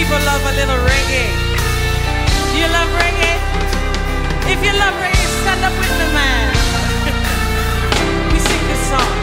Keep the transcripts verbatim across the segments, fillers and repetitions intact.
people love a little reggae? Do you love reggae? If you love reggae, stand up with me, man. We sing this song.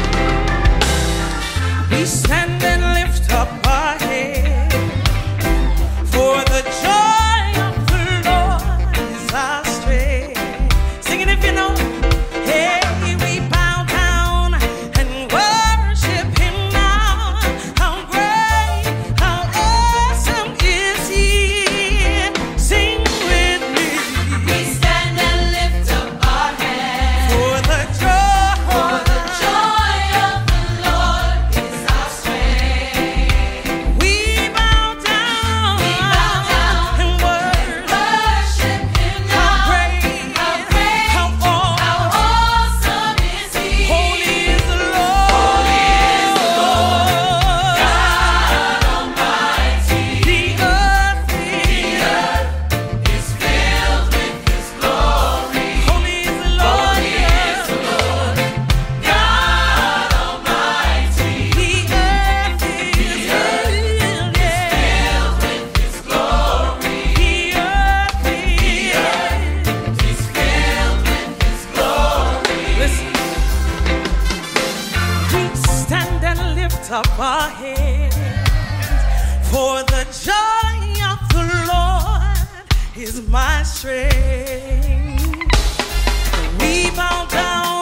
We stand and lift up our head, for the joy of the Lord is our strength. Sing it if you know. Hey, we bow down and worship Him now. How great, how awesome is He. Sing with me. We stand and lift up our hands, For the joy, for the joy of the Lord is our strength. we bow down, We bow down and worship. Worship Him How now. great, How great, how awesome, how awesome is He. holy is the Lord. Holy is the Lord, God Almighty. The earth The is earth is filled with His glory. holy is the Lord. Holy is the Lord, God Almighty. The earth is filled, yeah. Filled with His glory. The earth is. Is filled with His glory. Listen. We stand and lift up our heads, for the joy of the Lord is my strength. We bow down